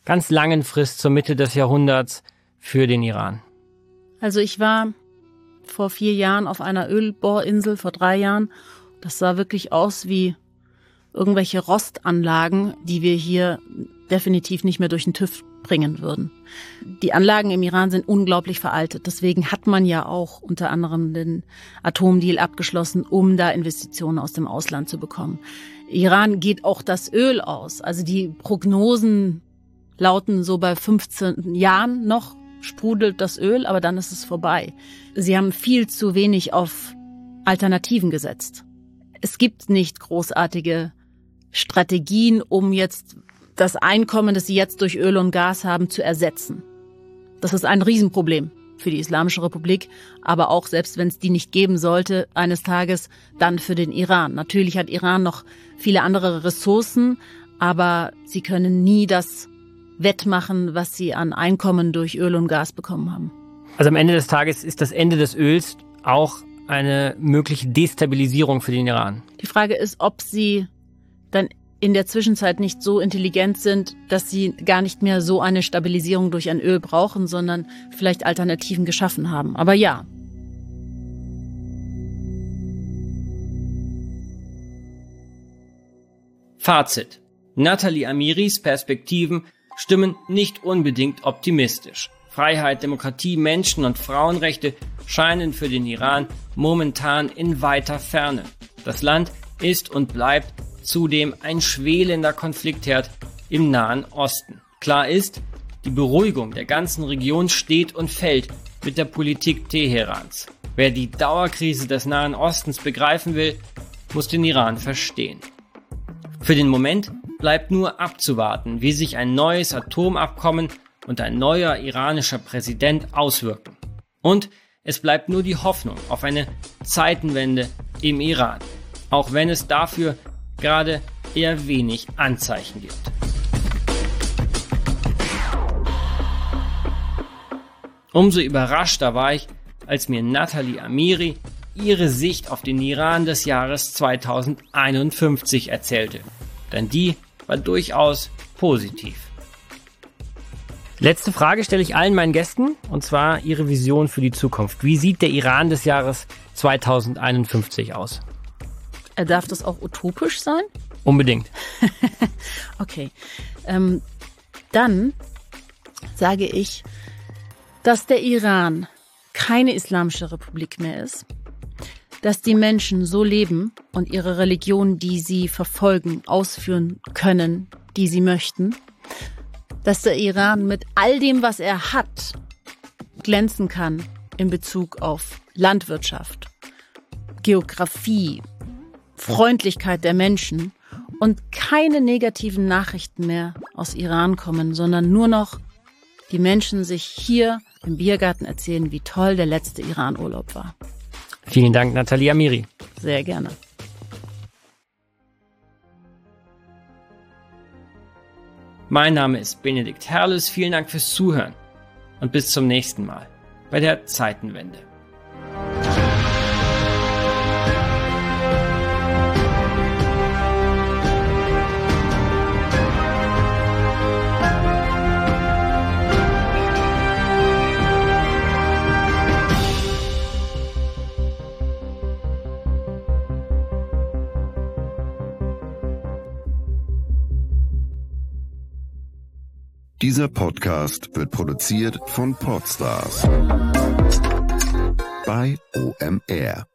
ganz langen Frist zur Mitte des Jahrhunderts für den Iran? Also ich war vor vier Jahren auf einer Ölbohrinsel, vor drei Jahren. Das sah wirklich aus wie irgendwelche Rostanlagen, die wir hier definitiv nicht mehr durch den TÜV bringen würden. Die Anlagen im Iran sind unglaublich veraltet. Deswegen hat man ja auch unter anderem den Atomdeal abgeschlossen, um da Investitionen aus dem Ausland zu bekommen. Iran geht auch das Öl aus. Also die Prognosen lauten so bei fünfzehn Jahren noch sprudelt das Öl, aber dann ist es vorbei. Sie haben viel zu wenig auf Alternativen gesetzt. Es gibt nicht großartige Strategien, um jetzt das Einkommen, das sie jetzt durch Öl und Gas haben, zu ersetzen. Das ist ein Riesenproblem für die Islamische Republik, aber auch, selbst wenn es die nicht geben sollte, eines Tages dann für den Iran. Natürlich hat Iran noch viele andere Ressourcen, aber sie können nie das wettmachen, was sie an Einkommen durch Öl und Gas bekommen haben. Also am Ende des Tages ist das Ende des Öls auch eine mögliche Destabilisierung für den Iran. Die Frage ist, ob sie dann in der Zwischenzeit nicht so intelligent sind, dass sie gar nicht mehr so eine Stabilisierung durch ein Öl brauchen, sondern vielleicht Alternativen geschaffen haben. Aber ja. Fazit. Nathalie Amiris Perspektiven stimmen nicht unbedingt optimistisch. Freiheit, Demokratie, Menschen- und Frauenrechte scheinen für den Iran momentan in weiter Ferne. Das Land ist und bleibt zudem ein schwelender Konfliktherd im Nahen Osten. Klar ist, die Beruhigung der ganzen Region steht und fällt mit der Politik Teherans. Wer die Dauerkrise des Nahen Ostens begreifen will, muss den Iran verstehen. Für den Moment bleibt nur abzuwarten, wie sich ein neues Atomabkommen und ein neuer iranischer Präsident auswirken. Und es bleibt nur die Hoffnung auf eine Zeitenwende im Iran, auch wenn es dafür gerade eher wenig Anzeichen gibt. Umso überraschter war ich, als mir Nathalie Amiri ihre Sicht auf den Iran des Jahres zweitausendeinundfünfzig erzählte. Denn die war durchaus positiv. Letzte Frage stelle ich allen meinen Gästen, und zwar ihre Vision für die Zukunft. Wie sieht der Iran des Jahres zweitausendeinundfünfzig aus? Darf das auch utopisch sein? Unbedingt. Okay. Ähm, dann sage ich, dass der Iran keine islamische Republik mehr ist, dass die Menschen so leben und ihre Religion, die sie verfolgen, ausführen können, die sie möchten, dass der Iran mit all dem, was er hat, glänzen kann in Bezug auf Landwirtschaft, Geografie, Freundlichkeit der Menschen und keine negativen Nachrichten mehr aus Iran kommen, sondern nur noch die Menschen sich hier im Biergarten erzählen, wie toll der letzte Iran-Urlaub war. Vielen Dank, Nathalie Amiri. Sehr gerne. Mein Name ist Benedikt Herles. Vielen Dank fürs Zuhören und bis zum nächsten Mal bei der Zeitenwende. Dieser Podcast wird produziert von Podstars bei O M R.